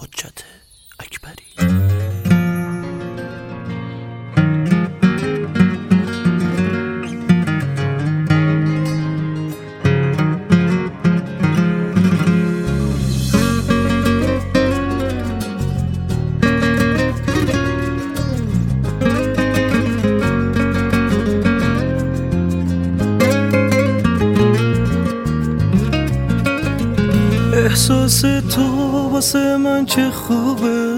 حجت اکبری. احساس تو واسه من چه خوبه،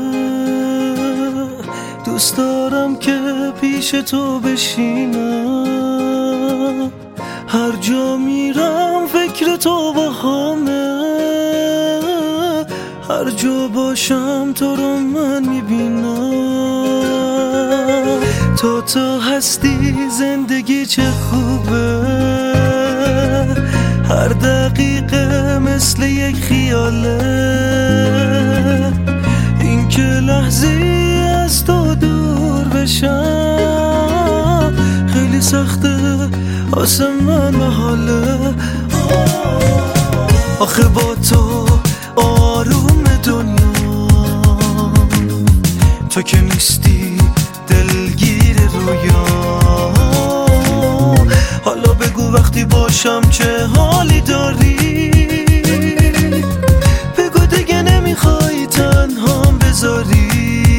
دوست دارم که پیش تو بشینم، هر جا میرم فکر تو با همه، هر جا باشم تو رو من میبینم. تو هستی زندگی چه خوبه، هر دقیقه مثل یک خیاله، این که لحظی از تو دور بشم خیلی سخته واسه من محاله. آخه با تو آروم دنیا، تو که نیستی دلگیر رویا. حالا بگو وقتی باشم چه حالی داری، بگو دیگه نمیخوای تنهام بذاری.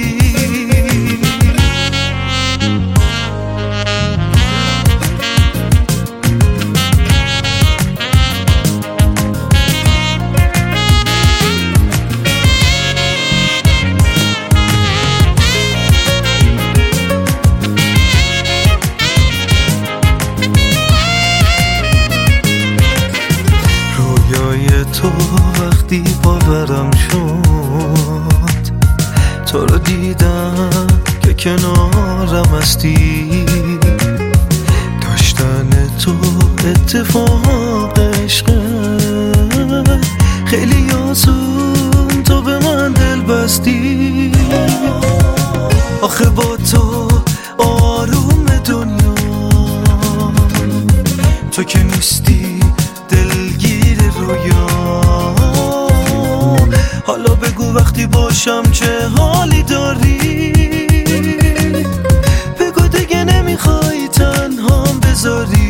تو وقتی باورم شد، تو رو دیدم که کنارم هستی، داشتن تو اتفاق عشقه، خیلی آسون تو به من دل بستی. آخه با تو آروم دنیا، تو که نیستی دلگیر رویا. حالا بگو وقتی باشم چه حالی داری، بگو دیگه نمیخوای تنهام بذاری.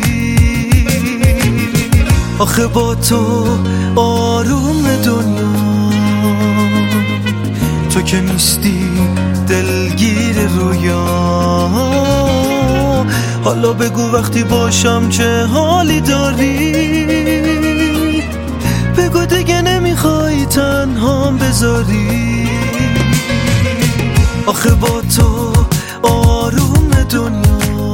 آخه با تو آروم دنیا، تو که نیستی دلگیر رویا. حالا بگو وقتی باشم چه حالی داری، بگو دیگه نمیخوای تنهام بذاری. آخه با تو آروم دنیا،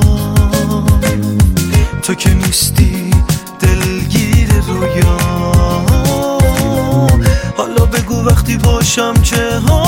تو که نیستی دلگیر رویا. حالا بگو وقتی باشم چه حالی